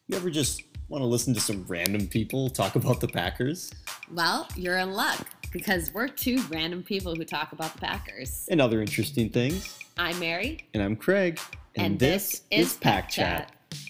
You ever just want to listen to some random people talk about the Packers? Well, you're in luck because we're two random people who talk about the Packers. And other interesting things. I'm Mary. And I'm Craig. And this is Pack Chat.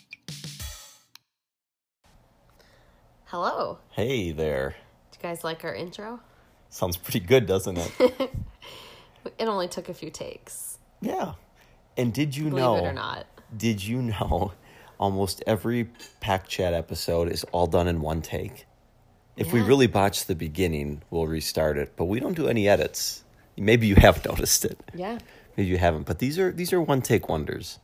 Hello. Hey there. Do you guys like our intro? Sounds pretty good, doesn't it? It only took a few takes. Yeah. And did you Believe know? it or not. Did you know almost every Pack Chat episode is all done in one take? If we Yeah. really botch the beginning, we'll restart it. But we don't do any edits. Maybe you have noticed it. Yeah. Maybe you haven't. But these are one take wonders.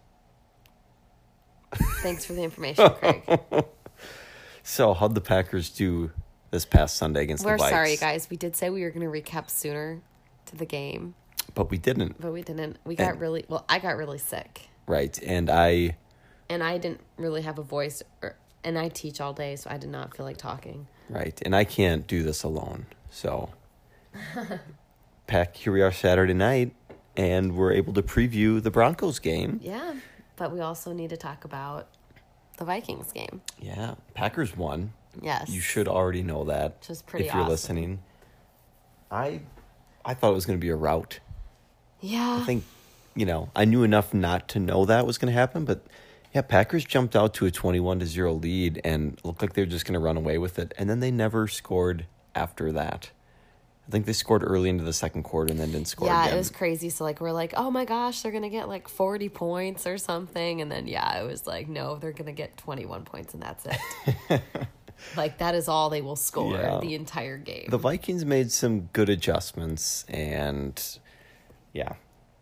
Thanks for the information, Craig. So how'd the Packers do this past Sunday against We're the Vikes? sorry, guys. We did say we were going to recap sooner to the game, But we didn't. but we didn't. I got really sick. Right. And I didn't really have a voice, and I teach all day, so I did not feel like talking. can't do this alone. So here we are Saturday night, and we're able to preview the Broncos game. Yeah, but we also need to talk about the Vikings game. Yeah. Packers won. Yes. You should already know that. Which is pretty if you're awesome. listening. I thought it was going to be a rout. Yeah. I think, I knew enough not to know that was going to happen, but yeah, Packers jumped out to a 21-0 lead and looked like they were just going to run away with it. And then they never scored after that. I think they scored early into the second quarter and then didn't score again. It was crazy. So, we're like, oh my gosh, they're going to get 40 points or something. And then, it was like, no, they're going to get 21 points and that's it. That is all they will score the entire game. The Vikings made some good adjustments and, yeah.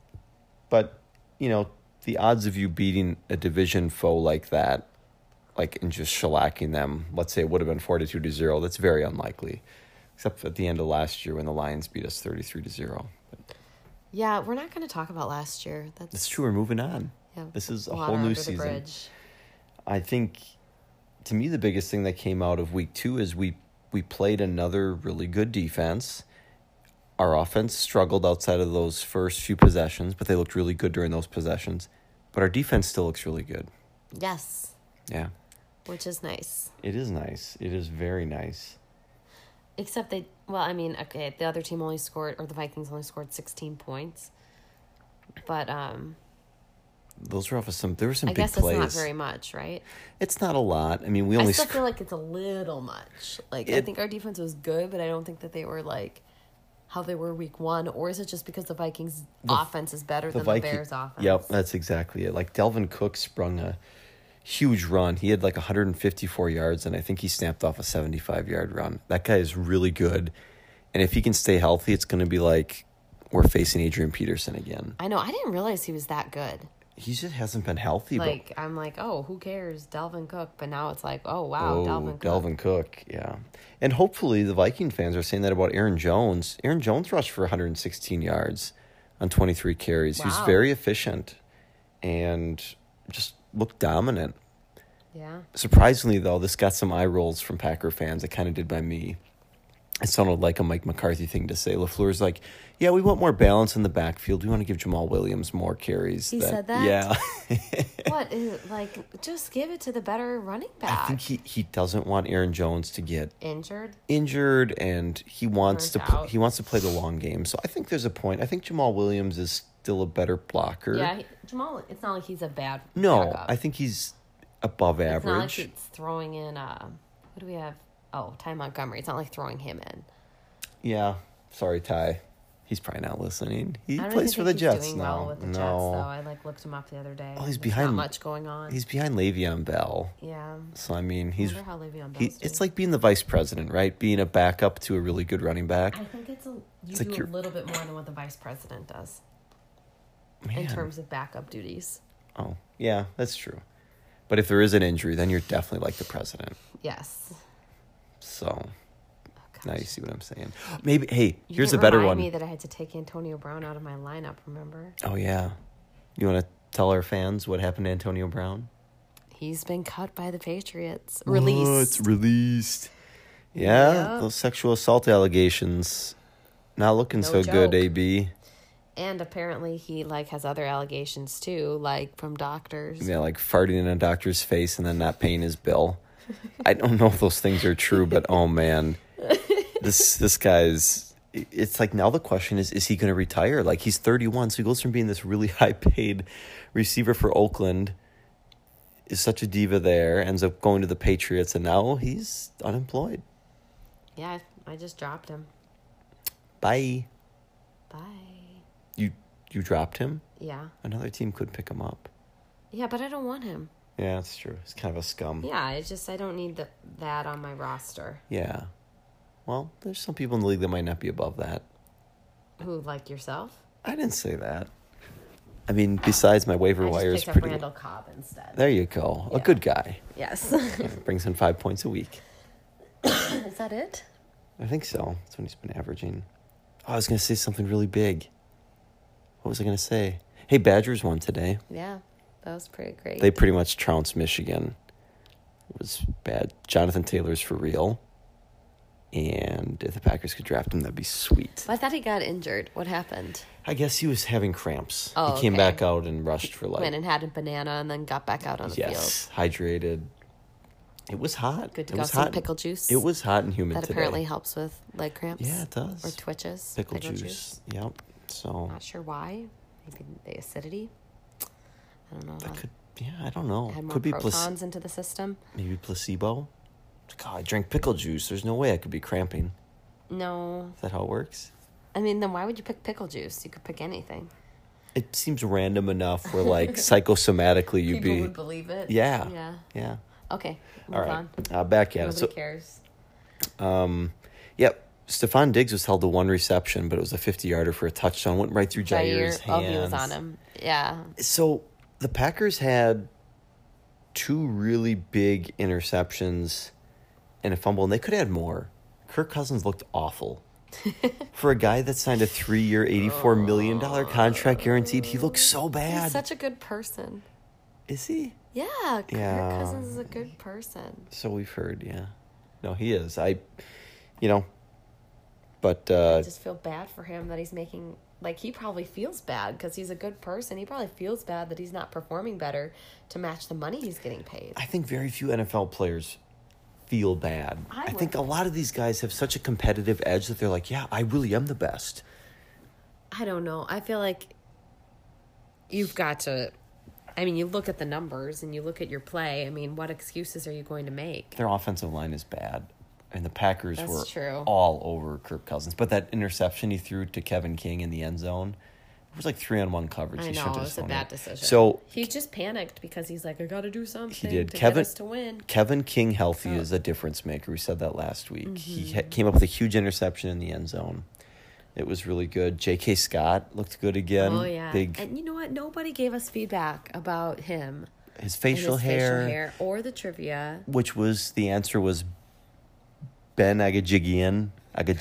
But, the odds of you beating a division foe like that, and just shellacking them, let's say it would have been 42-0, that's very unlikely. Except at the end of last year when the Lions beat us 33-0. Yeah, we're not going to talk about last year. That's true. We're moving on. Yeah, this is a water whole new under the season. bridge. I think, to me, the biggest thing that came out of week 2 is we played another really good defense. Our offense struggled outside of those first few possessions, but they looked really good during those possessions. But our defense still looks really good. Yes. Yeah. Which is nice. It is nice. It is very nice. Except the other team only scored, or the Vikings only scored 16 points. But, those were off of there were some I big guess plays. it's not very much, right? It's not a lot. I mean, I still feel like it's a little much. I think our defense was good, but I don't think that they were how they were week 1. Or is it just because the Vikings offense is better than the Bears offense? Yep, that's exactly it. Delvin Cook sprung a huge run. He had 154 yards, and I think he snapped off a 75-yard run. That guy is really good. And if he can stay healthy, it's going to be like we're facing Adrian Peterson again. I know. I didn't realize he was that good. He just hasn't been healthy. I'm like, oh, who cares? Dalvin Cook. But now it's like, oh, wow, Dalvin Cook. Dalvin Cook, yeah. And hopefully the Viking fans are saying that about Aaron Jones. Aaron Jones rushed for 116 yards on 23 carries. Wow. He was very efficient and just looked dominant. Yeah. Surprisingly, though, this got some eye rolls from Packer fans. It kind of did by me. It sounded like a Mike McCarthy thing to say. LaFleur's like, yeah, we want more balance in the backfield. We want to give Jamal Williams more carries. He said that? Yeah. What is just give it to the better running back. I think he doesn't want Aaron Jones to get injured, and he wants Burnt out. to play the long game. So I think there's a point. I think Jamal Williams is still a better blocker. Yeah, Jamal. It's not like he's a bad. No, backup. I think he's above average. It's not like he's throwing in. What do we have? Oh, Ty Montgomery. It's not like throwing him in. Yeah, sorry, Ty. He's probably not listening. He I don't plays think for the he's Jets doing now. well with the Jets, though. I looked him up the other day. Oh, he's There's behind. Not much going on. He's behind Le'Veon Bell. Yeah. So I mean, I wonder how Le'Veon Bell's it's doing. like being the vice president, right? Being a backup to a really good running back. I think you like do a little bit more than what the vice president does in Man. terms of backup duties. Oh, yeah, that's true. But if there is an injury, then you're definitely like the president. Yes. So Oh, now you gosh. see what I'm saying. Maybe, hey, You here's a didn't better remind one. me that I had to take Antonio Brown out of my lineup, remember? Oh, yeah. You want to tell our fans what happened to Antonio Brown? He's been cut by the Patriots. What? Released. Released. Yeah, Yep. those sexual assault allegations. Not looking No so joke. good, AB. And apparently he, like, has other allegations, too, like, from doctors. Yeah, like farting in a doctor's face and then not paying his bill. I don't know if those things are true, but, oh, man. This guy's... It's like now the question is he going to retire? Like, he's 31, so he goes from being this really high-paid receiver for Oakland, is such a diva there, ends up going to the Patriots, and now he's unemployed. Yeah, I just dropped him. Bye. Bye. You dropped him? Yeah. Another team could pick him up. Yeah, but I don't want him. Yeah, that's true. He's kind of a scum. Yeah, it's just I don't need that on my roster. Yeah. Well, there's some people in the league that might not be above that. Who, like yourself? I didn't say that. I mean, besides my waiver wire is pretty... Randall Cobb instead. There you go. Yeah. A good guy. Yes. Brings in 5 points a week. Is that it? I think so. That's what he's been averaging. Oh, I was going to say something really big. What was I going to say? Hey, Badgers won today. Yeah, that was pretty great. They pretty much trounced Michigan. It was bad. Jonathan Taylor's for real. And if the Packers could draft him, that'd be sweet. Well, I thought he got injured. What happened? I guess he was having cramps. Oh, he came okay. back out and rushed for like... Went and had a banana and then got back out on the field. Yes, hydrated. It was hot. Good to it go. was Some hot. pickle juice. It was hot and humid that today. apparently helps with leg cramps. Yeah, it does. Or twitches. Pickle juice. Yep. So... Not sure why. Maybe the acidity. I don't know. That could... Yeah, I don't know. Had more could be protons into the system. Maybe placebo. God, I drank pickle juice. There's no way I could be cramping. No. Is that how it works? I mean, then why would you pick pickle juice? You could pick anything. It seems random enough where, like, psychosomatically you'd People be... would believe it. Yeah. Yeah. Okay, move All right. on. Back at it. Nobody cares. Yep. Stephon Diggs was held to one reception, but it was a 50-yarder for a touchdown. Went right through Jair's hands. Oh, he was on him. Yeah. So the Packers had two really big interceptions and a fumble, and they could have had more. Kirk Cousins looked awful. For a guy that signed a 3-year, $84 million contract guaranteed, he looks so bad. He's such a good person. Is he? Yeah, Kirk Cousins is a good person. So we've heard, yeah. No, he is. But... I just feel bad for him that he's making... Like, he probably feels bad because he's a good person. He probably feels bad that he's not performing better to match the money he's getting paid. I think very few NFL players feel bad. I think a lot of these guys have such a competitive edge that they're like, yeah, I really am the best. I don't know. I feel like you've got to... I mean, you look at the numbers and you look at your play. I mean, what excuses are you going to make? Their offensive line is bad. And the Packers were true. all over Kirk Cousins. But that interception he threw to Kevin King in the end zone, it was like 3-on-1 coverage. I know, it was a bad decision. So he just panicked because he's like, I got to do something he did. to get us to win. Kevin King healthy is a difference maker. We said that last week. He came up with a huge interception in the end zone. It was really good. J.K. Scott looked good again. Oh, yeah. And you know what? Nobody gave us feedback about him. His facial hair. Or the trivia. Which was, the answer was Ben Agajigian.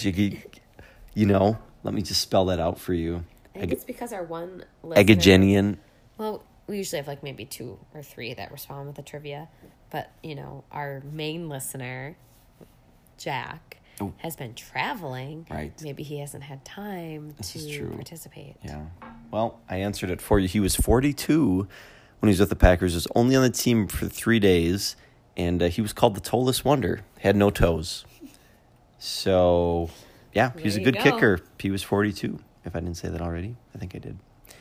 Let me just spell that out for you. I think it's because our one listener... Agajenian. Well, we usually have like maybe 2 or 3 that respond with the trivia. But, our main listener, Jack... has been traveling. Right. Maybe he hasn't had time to participate. Yeah. Well, I answered it for you. He was 42 when he was with the Packers. He was only on the team for 3 days, and he was called the toeless wonder. Had no toes. So, yeah, he was a good kicker. He was 42, if I didn't say that already. I think I did.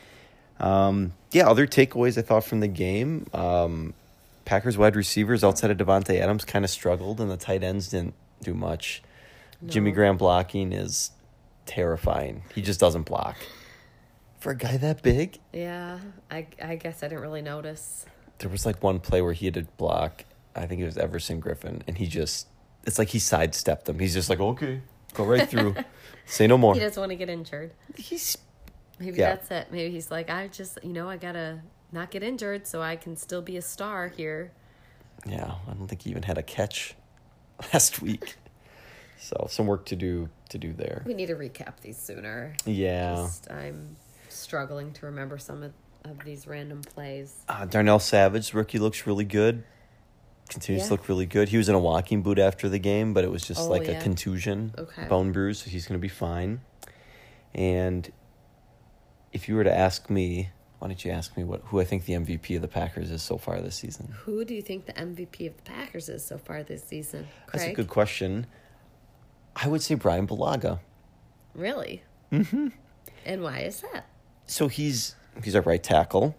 Other takeaways I thought from the game. Packers wide receivers outside of Devontae Adams kind of struggled, and the tight ends didn't do much. No. Jimmy Graham blocking is terrifying. He just doesn't block. For a guy that big? Yeah, I guess I didn't really notice. There was like one play where he had to block, I think it was Everson Griffin, and it's like he sidestepped him. He's just like, okay, go right through. Say no more. He doesn't want to get injured. Maybe that's it. Maybe he's like, I got to not get injured so I can still be a star here. Yeah, I don't think he even had a catch last week. So some work to do there. We need to recap these sooner. Yeah. I'm struggling to remember some of these random plays. Darnell Savage, rookie, looks really good. Continues to look really good. He was in a walking boot after the game, but it was just a contusion, bone bruise, so he's going to be fine. And if you were to ask me, why don't you ask me who I think the MVP of the Packers is so far this season? Who do you think the MVP of the Packers is so far this season? Craig? That's a good question. I would say Brian Bulaga. Really? Mm-hmm. And why is that? So he's a right tackle.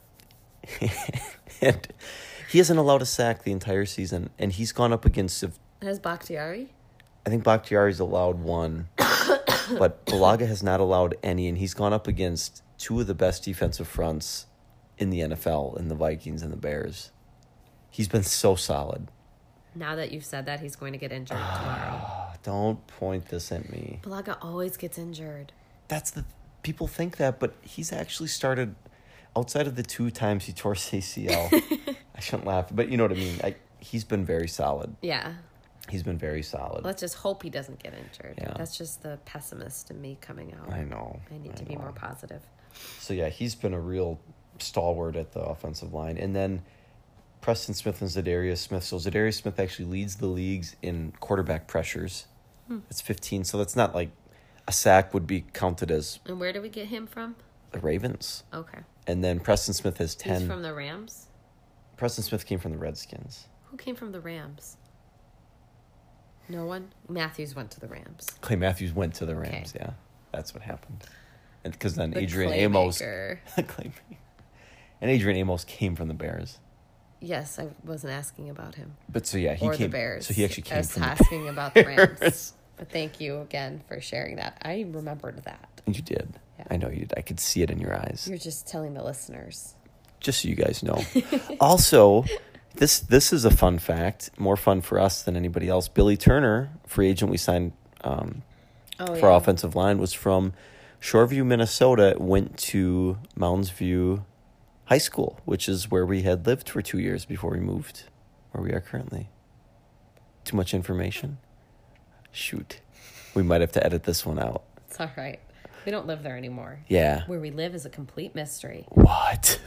And he hasn't allowed a sack the entire season. And he's gone up against... Has Bakhtiari? I think Bakhtiari's allowed one. But Bulaga has not allowed any. And he's gone up against two of the best defensive fronts in the NFL, in the Vikings and the Bears. He's been so solid. Now that you've said that, he's going to get injured tomorrow. Don't point this at me. Bulaga always gets injured. People think that, but he's actually started, outside of the 2 times he tore his ACL. I shouldn't laugh, but you know what I mean. He's been very solid. Yeah. He's been very solid. Let's just hope he doesn't get injured. Yeah. That's just the pessimist in me coming out. I know. I need to be more positive. So, yeah, he's been a real stalwart at the offensive line. And then Preston Smith and Zadarius Smith. So Zadarius Smith actually leads the leagues in quarterback pressures. It's 15, so that's not like a sack would be counted as... And where do we get him from? The Ravens. Okay. And then Preston Smith has 10. He's from the Rams? Preston Smith came from the Redskins. Who came from the Rams? No one? Matthews went to the Rams. Clay Matthews went to the Rams, Okay. yeah. That's what happened. And because then The Adrian Amos... and Adrian Amos came from the Bears. Yes, I wasn't asking about him. But so, yeah, he or came... the Bears. So he actually came from I was asking about the Rams. Bears. But thank you again for sharing that. I remembered that. You did. Yeah. I know you did. I could see it in your eyes. You're just telling the listeners. Just so you guys know. Also, this is a fun fact. More fun for us than anybody else. Billy Turner, free agent we signed for offensive line, was from Shoreview, Minnesota. Went to Mounds View High School, which is where we had lived for 2 years before we moved where we are currently. Too much information? Shoot. We might have to edit this one out. It's all right. We don't live there anymore. Yeah. Where we live is a complete mystery. What?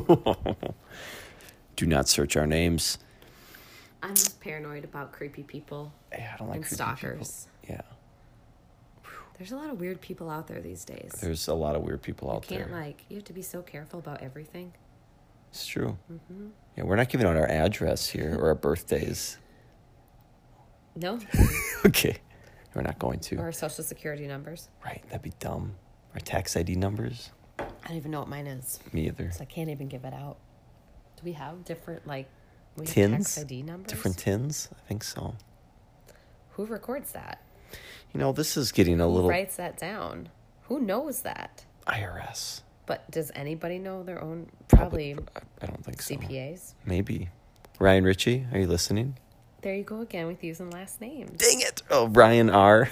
Do not search our names. I'm just paranoid about creepy people. Yeah, I don't like and creepy stalkers. people. Yeah. There's a lot of weird people out there these days. There's a lot of weird people out there. You have to be so careful about everything. It's true. Mm-hmm. Yeah, we're not giving out our address here or our birthdays. No. Okay. We're not going to. Or our social security numbers. Right, that'd be dumb. Our tax ID numbers? I don't even know what mine is. Me either. So I can't even give it out. Do we have different, tins? tax ID numbers? Different tins? I think so. Who records that? You know, this is getting a little... Who writes that down? Who knows that? IRS. But does anybody know their own? Probably. I don't think so. CPAs? Maybe. Ryan Ritchie, are you listening? There you go again with using last names. Dang it! Oh, Ryan R.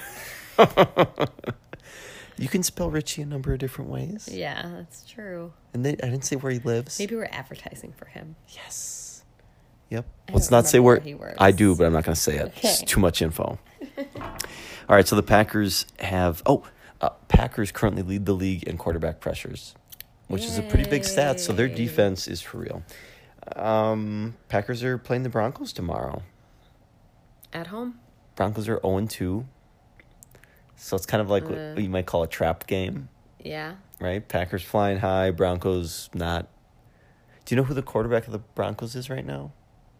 You can spell Ritchie a number of different ways. Yeah, that's true. And I didn't say where he lives. Maybe we're advertising for him. Yes. Yep. I Let's don't not say remember where he works. I do, but I'm not going to say it. Okay. It's too much info. All right, so the Packers have... Packers currently lead the league in quarterback pressures, which is a pretty big stat, so their defense is for real. Packers are playing the Broncos tomorrow. At home? Broncos are 0-2. So it's kind of like what you might call a trap game, Yeah. right? Packers flying high, Broncos not. Do you know who the quarterback of the Broncos is right now?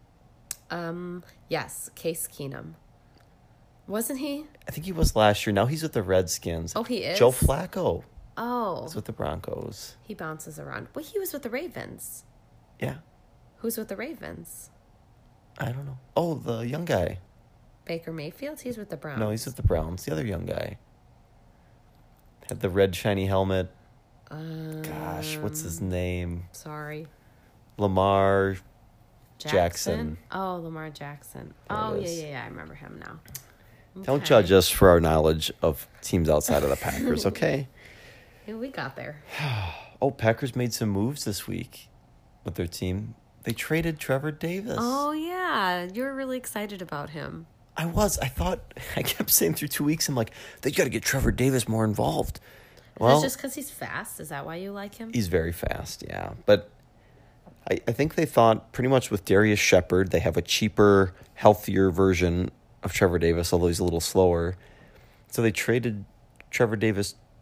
Yes, Case Keenum. Wasn't he? I think he was last year. Now he's with the Redskins. Oh, he is? Joe Flacco Oh. is with the Broncos. He bounces around. Well, he was with the Ravens. Yeah. Who's with the Ravens? I don't know. Oh, the young guy. Baker Mayfield? He's with the Browns. No, he's with the Browns. The other young guy. Had the red shiny helmet. Gosh, what's his name? Sorry. Lamar Jackson. Oh, Lamar Jackson. There Oh, it is. yeah. I remember him now. Don't Okay. judge us for our knowledge of teams outside of the Packers, okay? Yeah, we got there. Oh, Packers made some moves this week with their team. They traded Trevor Davis. Oh, yeah. You're really excited about him. I kept saying through 2 weeks, I'm like, they got to get Trevor Davis more involved. Is it just because he's fast? Is that why you like him? He's very fast, yeah. But I think they thought pretty much with Darius Shepard, they have a cheaper, healthier version of Trevor Davis, although he's a little slower. So they traded Trevor Davis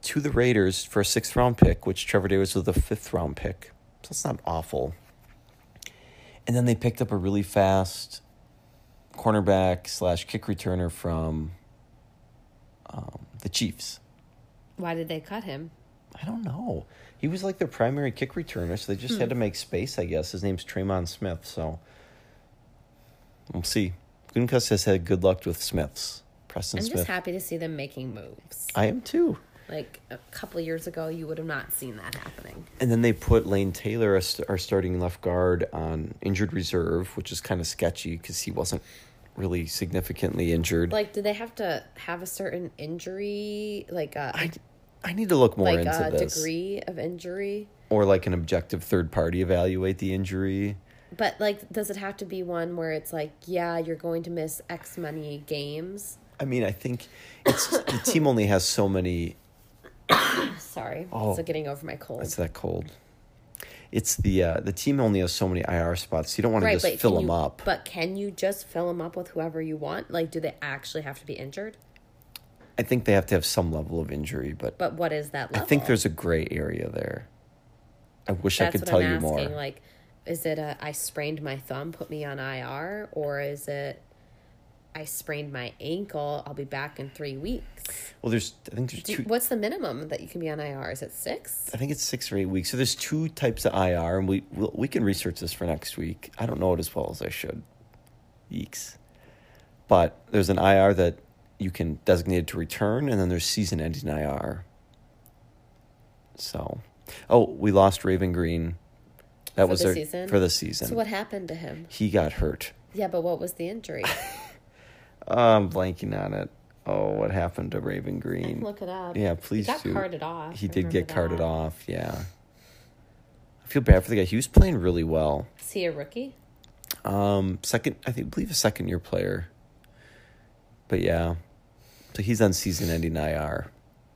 to the Raiders for a 6th round pick, which Trevor Davis was the 5th round pick. So it's not awful. And then they picked up a really fast cornerback / kick returner from the Chiefs. Why did they cut him? I don't know. He was like their primary kick returner, so they just had to make space, I guess. His name's Tremon Smith, so we'll see. Gutekunst has had good luck with Smiths. Preston Smith. I'm just happy to see them making moves. I am too. Like a couple of years ago, you would have not seen that happening. And then they put Lane Taylor, our starting left guard, on injured reserve, which is kind of sketchy because he wasn't really significantly injured. Like, do they have to have a certain injury, like I need to look more like into a this. degree of injury? Or like an objective third party evaluate the injury. But, like, does it have to be one where it's like, yeah, you're going to miss X many games? I mean, I think the team only has so many... Sorry. Oh, still getting over my cold. It's that cold. It's the team only has so many IR spots. You don't want to just fill them up. But can you just fill them up with whoever you want? Like, do they actually have to be injured? I think they have to have some level of injury, but what is that level? I think there's a gray area there. I wish I could tell you more. Like, is it I sprained my thumb, put me on IR, or is it I sprained my ankle, I'll be back in 3 weeks? Well, I think there's two. What's the minimum that you can be on IR? Is it 6? I think it's 6 or 8 weeks. So there's 2 types of IR, and we can research this for next week. I don't know it as well as I should. Yeeks. But there's an IR that you can designate to return, and then there's season-ending IR. So, we lost Raven Green. That was season? For the season. So what happened to him? He got hurt. Yeah, but what was the injury? I'm blanking on it. Oh, what happened to Raven Green? I can look it up. Yeah, please do. He got carted off. He did get carted off, yeah. I feel bad for the guy. He was playing really well. Is he a rookie? I believe a second-year player. But yeah. So he's on season-ending IR.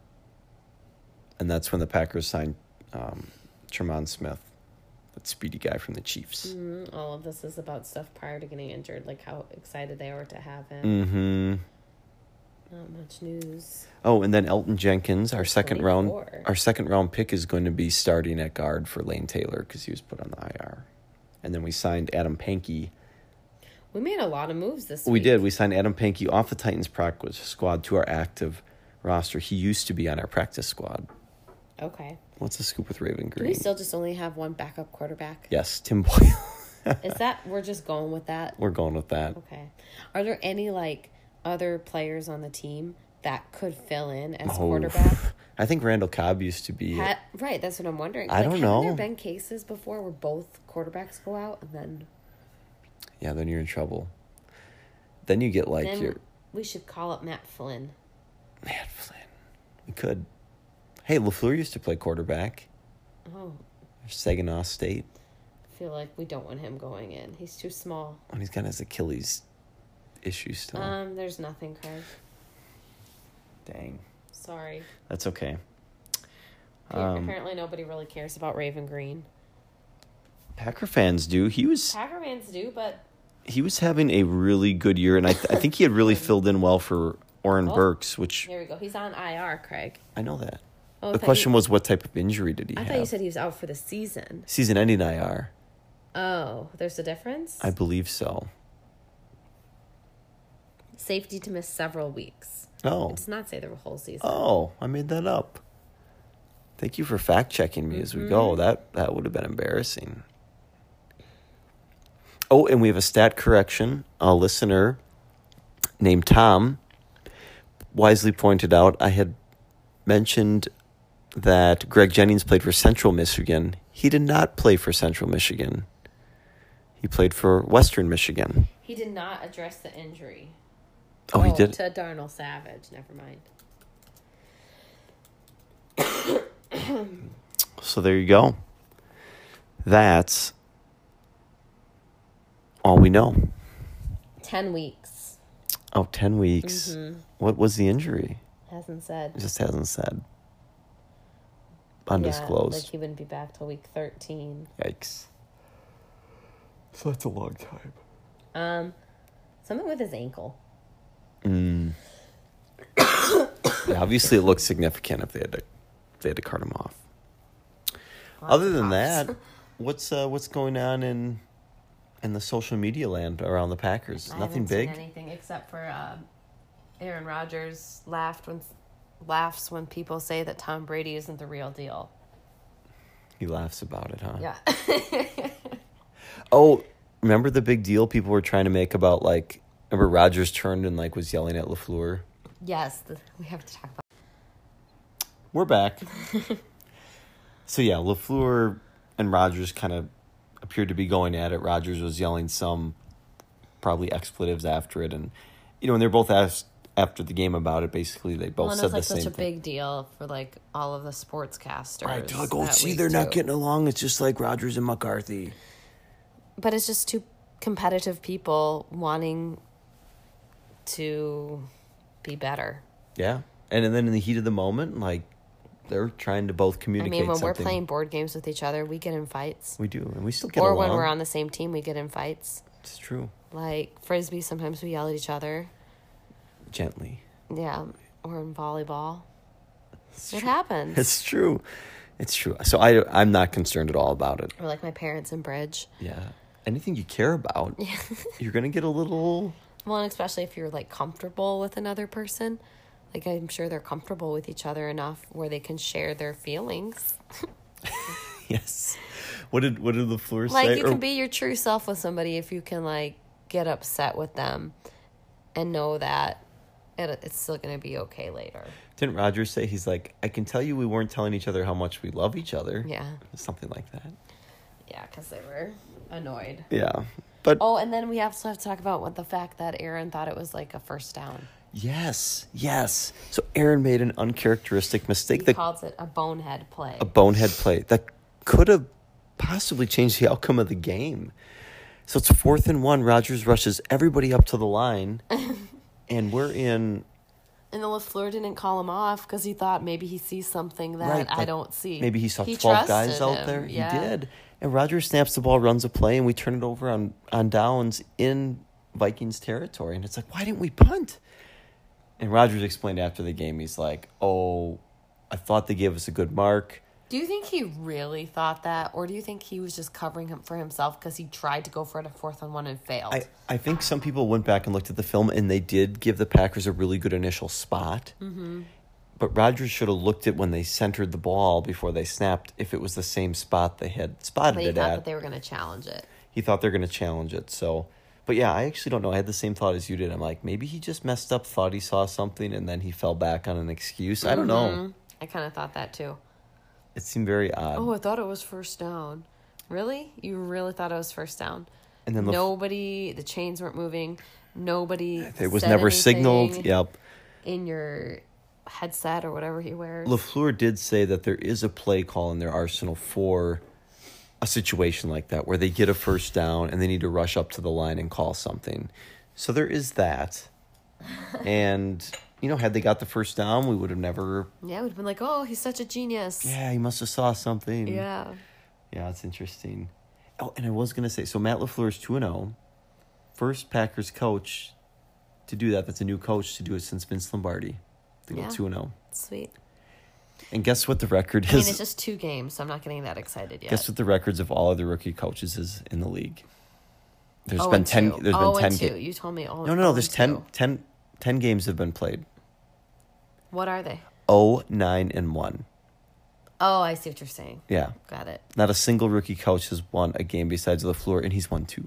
And that's when the Packers signed Tremon Smith, that speedy guy from the Chiefs. All of this is about stuff prior to getting injured, like how excited they were to have him. Mm-hmm. Not much news. Oh, and then Elton Jenkins, our second round 24. pick, is going to be starting at guard for Lane Taylor because he was put on the IR. And then we signed Adam Pankey. We made a lot of moves this week. We did. We signed Adam Pankey off the Titans practice squad to our active roster. He used to be on our practice squad. Okay. What's the scoop with Raven Green? Do we still just only have one backup quarterback? Yes, Tim Boyle. Is that, we're just going with that? We're going with that. Okay. Are there any, like, other players on the team that could fill in as quarterback? I think Randall Cobb used to be... Right, that's what I'm wondering. I don't know. Have there been cases before where both quarterbacks go out and then... Yeah, then you're in trouble. Then you get we should call up Matt Flynn. Matt Flynn. We could. Hey, LaFleur used to play quarterback. Oh. Saginaw State. I feel like we don't want him going in. He's too small. And he's got his Achilles issues still. There's nothing, Craig. Dang. Sorry. That's okay. Apparently nobody really cares about Raven Green. Packer fans do. Packer fans do, but... He was having a really good year, and I think he had really filled in well for Oren Burks, which... Here we go. He's on IR, Craig. I know that. Oh, the question was, what type of injury did he have? I thought you said he was out for the season. Season-ending IR. Oh, there's a difference? I believe so. Safety to miss several weeks. Oh. It does not say the whole season. Oh, I made that up. Thank you for fact-checking me as we go. That would have been embarrassing. Oh, and we have a stat correction. A listener named Tom wisely pointed out I had mentioned that Greg Jennings played for Central Michigan. He did not play for Central Michigan. He played for Western Michigan. He did not address the injury. Oh, he did? To Darnell Savage. Never mind. So there you go. That's all we know. 10 weeks. Oh, 10 weeks. Mm-hmm. What was the injury? Hasn't said. It just hasn't said. Undisclosed. Yeah, like he wouldn't be back till week 13. Yikes. So that's a long time. Something with his ankle. Yeah, obviously it looked significant if they had to they had to cart him off. Lots Other of than props. that, what's going on in the social media land around the Packers? I Nothing haven't seen big? anything except for Aaron Rodgers laughs when people say that Tom Brady isn't the real deal. He laughs about it, huh? Yeah. Oh, remember the big deal people were trying to make about, like, remember Rodgers turned and, like, was yelling at LaFleur? Yes, we have to talk about. We're back. So, yeah, LaFleur and Rodgers kind of appeared to be going at it. Rodgers was yelling some probably expletives after it. And, when they're both asked after the game about it, basically they both said the same thing. It's such a big deal for, like, all of the sportscasters. Right, they're like, oh, see, they're not getting along. It's just like Rodgers and McCarthy. But it's just two competitive people wanting to be better. Yeah. And then in the heat of the moment, like, they're trying to both communicate when something. we're playing board games with each other, we get in fights. We do, and we still get along. along. Or when we're on the same team, we get in fights. It's true. Like, Frisbee, sometimes we yell at each other. Gently. Yeah, or in volleyball. It happens. It's true. It's true. So I'm not concerned at all about it. Or like my parents in bridge. Yeah. Anything you care about, you're going to get a little... Well, and especially if you're, like, comfortable with another person. Like, I'm sure they're comfortable with each other enough where they can share their feelings. Yes. What did LaFleur say? Like, you can be your true self with somebody if you can, like, get upset with them and know that it's still going to be okay later. Didn't Rodgers say, he's like, I can tell you we weren't telling each other how much we love each other. Yeah. Something like that. Yeah, because they were annoyed. Yeah. But and then we also have to talk about the fact that Aaron thought it was like a first down. Yes. So Aaron made an uncharacteristic mistake. He calls it a bonehead play. A bonehead play that could have possibly changed the outcome of the game. So it's 4th and 1. Rodgers rushes everybody up to the line, and we're in... And the LaFleur didn't call him off because he thought maybe he sees something that I don't see. Maybe he saw 12 guys out there. Yeah. He did. And Rodgers snaps the ball, runs a play, and we turn it over on downs in Vikings territory. And it's like, why didn't we punt? And Rodgers explained after the game, he's like, oh, I thought they gave us a good mark. Do you think he really thought that? Or do you think he was just covering him for himself because he tried to go for it a 4th and 1 and failed? I think some people went back and looked at the film, and they did give the Packers a really good initial spot. Mm-hmm. But Rodgers should have looked at when they centered the ball before they snapped if it was the same spot they had spotted it at. But he thought that they were going to challenge it. He thought they were going to challenge it, so... But yeah, I actually don't know. I had the same thought as you did. I'm like, maybe he just messed up, thought he saw something, and then he fell back on an excuse. I don't know. I kind of thought that too. It seemed very odd. Oh, I thought it was first down. Really? You really thought it was first down? And then the chains weren't moving. Nobody it was never signaled. Yep. In your headset or whatever he wears. LaFleur did say that there is a play call in their arsenal for a situation like that where they get a first down and they need to rush up to the line and call something. So there is that. And, had they got the first down, we would have never... Yeah, we'd have been like, oh, he's such a genius. Yeah, he must have saw something. Yeah. Yeah, it's interesting. Oh, and I was going to say, so Matt LaFleur is 2-0. First Packers coach to do that. That's a new coach to do it since Vince Lombardi. To go 2-0. Sweet. And guess what the record is? I mean, it's just 2 games, so I'm not getting that excited yet. Guess what the records of all other rookie coaches is in the league? There's been 10. There's been 10 games. You told me all. No. There's 10 games have been played. What are they? 9-1. Oh, I see what you're saying. Yeah. Got it. Not a single rookie coach has won a game besides LaFleur, and he's won 2.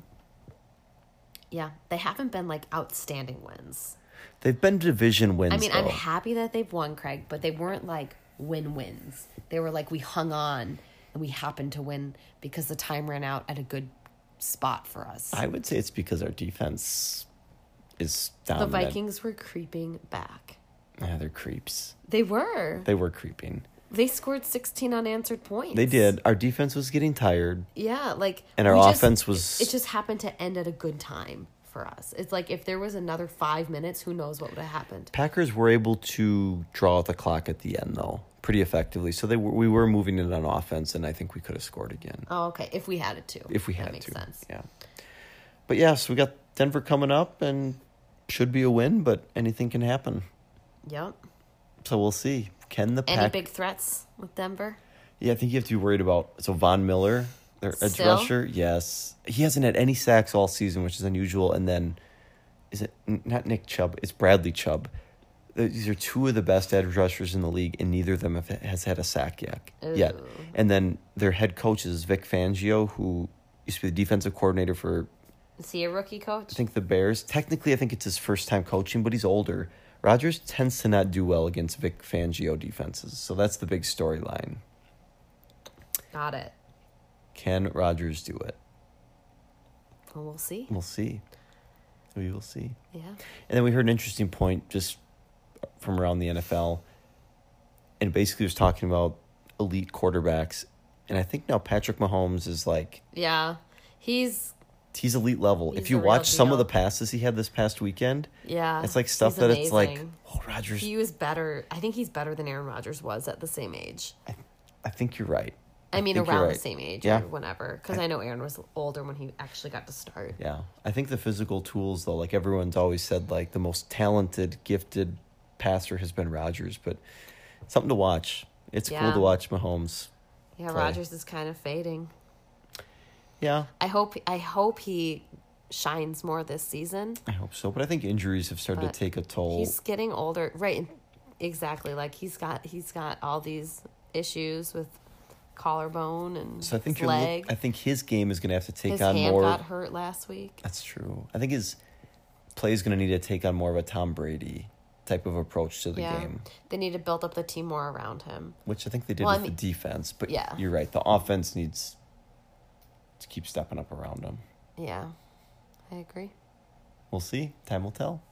Yeah, they haven't been like outstanding wins. They've been division wins. I mean, though. I'm happy that they've won, Craig, but they weren't like wins. They were like, we hung on and we happened to win because the time ran out at a good spot for us. I would say it's because our defense is dominant. The Vikings were creeping back. Yeah, they're creeps. They were. They were creeping. They scored 16 unanswered points. They did. Our defense was getting tired. Yeah, like... And our offense was... It just happened to end at a good time for us. It's like if there was another 5 minutes, who knows what would have happened. Packers were able to draw out the clock at the end, though, pretty effectively. So we were moving it on offense, and I think we could have scored again. Oh, okay. If we had it to. If we had that makes to. Sense. Yeah. But yeah, so we got Denver coming up, and should be a win, but anything can happen. Yep. So we'll see. Can the Pack... Any big threats with Denver? Yeah, I think you have to be worried about... So Von Miller, their edge Still? rusher, yes. He hasn't had any sacks all season, which is unusual. And then, is it not Nick Chubb? It's Bradley Chubb. These are two of the best edge rushers in the league, and neither of them has had a sack yet. And then their head coach is Vic Fangio, who used to be the defensive coordinator for... Is he a rookie coach? I think the Bears. Technically, I think it's his first time coaching, but he's older. Rodgers tends to not do well against Vic Fangio defenses, so that's the big storyline. Got it. Can Rodgers do it? Well, we'll see. We'll see. We will see. Yeah. And then we heard an interesting point just from around the NFL, and basically was talking about elite quarterbacks, and I think now Patrick Mahomes is like... Yeah, he's elite level. He's if you the real watch some deal. of the passes he had this past weekend, yeah, it's like stuff he's that amazing. it's like, oh, Rodgers. He was better. I think he's better than Aaron Rodgers was at the same age. I think you're right. I mean, think you're around right. the same age Yeah. or whenever. Because I know Aaron was older when he actually got to start. Yeah. I think the physical tools, though, like everyone's always said, like the most talented, gifted passer has been Rodgers, but something to watch. It's cool Yeah. to watch Mahomes. Yeah, play. Rodgers is kind of fading. Yeah. I hope he shines more this season. I hope so. But I think injuries have started But to take a toll. He's getting older. Right. Exactly. Like he's got all these issues with collarbone and So I think his leg. I think his game is going to have to take his on hand more. got hurt last week. That's true. I think his play is going to need to take on more of a Tom Brady type of approach to the game, They need to build up the team more around him. which I think they did Well, with the defense. But yeah. you're right. The offense needs to keep stepping up around him. Yeah, I agree. We'll see. Time will tell.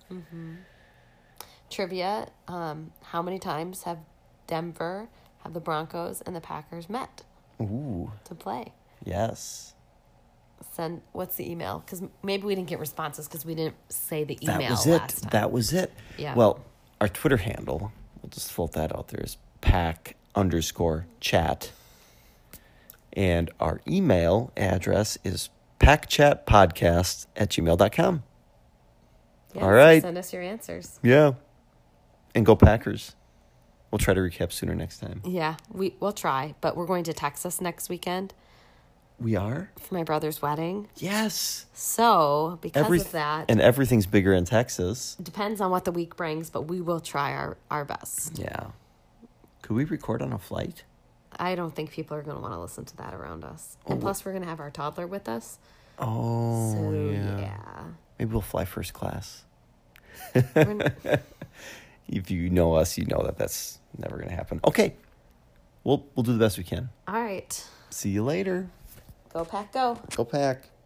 Trivia, how many times have the Broncos and the Packers met Ooh, to play? yes. What's the email? Because maybe we didn't get responses because we didn't say the email That was it. last time. That was it. Yeah. Well, our Twitter handle, we'll just float that out there, is pack_chat. And our email address is packchatpodcast@gmail.com. Yes, all right. Send us your answers. Yeah. And go Packers. We'll try to recap sooner next time. Yeah, we'll try, but we're going to Texas next weekend We are? for my brother's wedding. Yes. So because of that, And everything's bigger in Texas. it depends on what the week brings, but we will try our best. Yeah. Could we record on a flight? I don't think people are going to want to listen to that around us. And plus, we're going to have our toddler with us. Oh, So, yeah. Maybe we'll fly first class. We're If you know us, you know that that's never going to happen. Okay. We'll do the best we can. all right. See you later. Go Pack, go. Go Pack.